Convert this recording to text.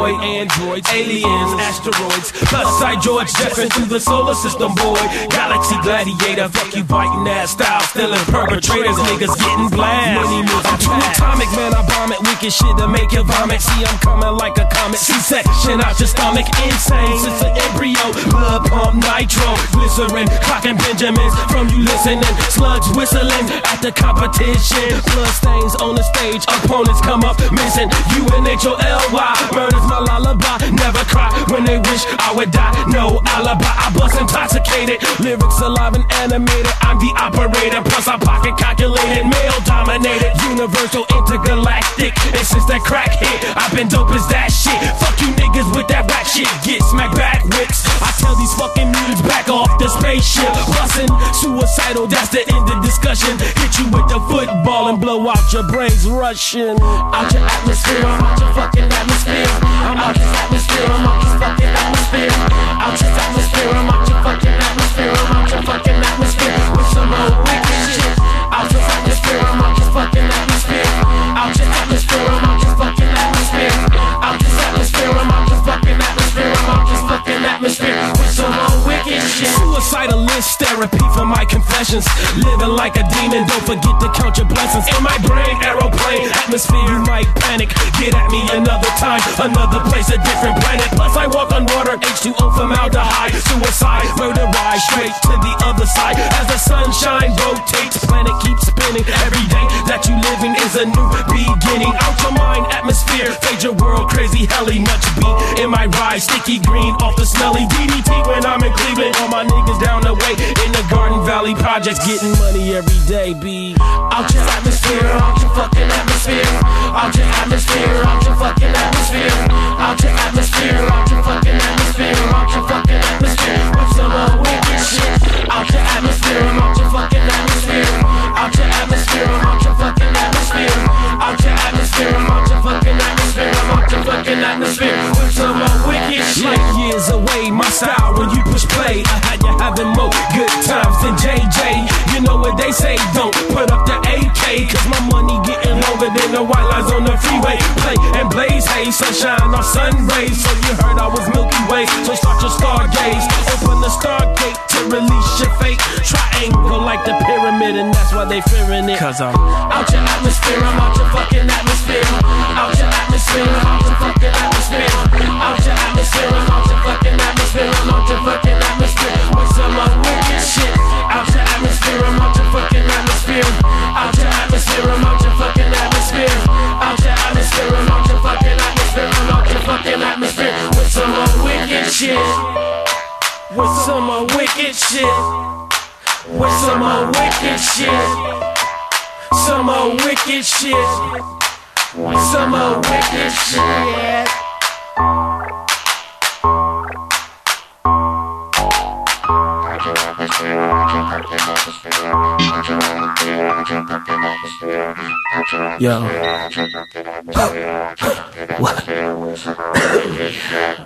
boy. Androids, aliens, asteroids. Plus side George Jefferson through the solar system, boy. Galaxy gladiator, fuck you biting ass style. Stealing perpetrators, niggas getting blast. I'm too atomic, man, I bomb it. Wicked shit to make you vomit. See, I'm coming like a comet. C-section out your stomach, insane. Since an embryo, blood pump, nitro, glycerin, clocking Benjamins from you listening. Slugs whistling at the competition. Blood stains on the stage, opponents come up missing. UNHOLY, murder's my lullaby. Never cry when they wish I would die. No alibi, I bust intoxicated. Lyrics alive and animated. I'm the operator, plus I'm pocket calculated. Male dominated, universal, intergalactic. And since that crack hit, I've been dope as that shit. Fuck you niggas with that rap shit. Get smacked back whips. I tell these fucking dudes back off the spaceship. Bussin', suicidal, that's the end of discussion. Hit you with the football and blow out your brains rushing. Out your atmosphere, I'm out your fucking atmosphere. I'm out your atmosphere, I'm out your fucking atmosphere. Out your atmosphere, I'm out your fucking atmosphere. I'm out your fucking atmosphere with some old wicked shit. Out your atmosphere, I'm out your fucking atmosphere. Out your atmosphere, I'm out your fucking atmosphere. Out your atmosphere, I'm out your fucking atmosphere. I'm out your fucking atmosphere with some old wicked shit. Suicidalist therapy for my confessions. Living like a demon, don't forget to count your blessings. In my brain, aeroplane, atmosphere, you might panic. Get at me another time, another place, a different planet. Plus I walk on water, H2O formaldehyde. Suicide, murder ride, straight to the other side. As the sunshine rotates, planet keeps spinning. Every day that you living is a new beginning. Out your mind, atmosphere, fade your world, crazy helly much beat. In my ride, sticky green off the smelly DDT when I'm in Cleveland. All my niggas down the way in the Garden Valley projects, getting money every day, B. Out your atmosphere, out your fucking atmosphere. Out your atmosphere, out your fucking atmosphere. Out your atmosphere, out your fucking atmosphere. Out your fucking atmosphere with some wicked shit. Out your atmosphere, I'm out your fucking atmosphere. Out your atmosphere, I'm out your fucking atmosphere. Out your atmosphere, I'm out your fucking atmosphere. I'm out your fucking atmosphere with some wicked shit. Light years away, my style when you push play. I had you having more good times than JJ. You know what they say, don't put up the AK. Cause my money getting longer than the white lines on the freeway. Play and blaze, hey, sunshine off sun rays. So you heard I was Milky Way, so start your stargaze. Open the stargate to release your fate. Triangle like the pyramid, and that's why they fearing it. Cause I'm out your atmosphere, I'm out your fucking atmosphere. Out your atmosphere, I'm out your fucking atmosphere. Out your atmosphere, I'm out your fucking atmosphere. I'm out your fucking atmosphere with some wicked shit. Out your atmosphere, I'm out your fucking atmosphere. Out your atmosphere, I'm out your fucking atmosphere. Out your atmosphere, I'm out your fucking atmosphere. I'm out your fucking atmosphere with some wicked shit. With some wicked shit. With some wicked shit. Some wicked shit. Some wicked shit. Yo. What?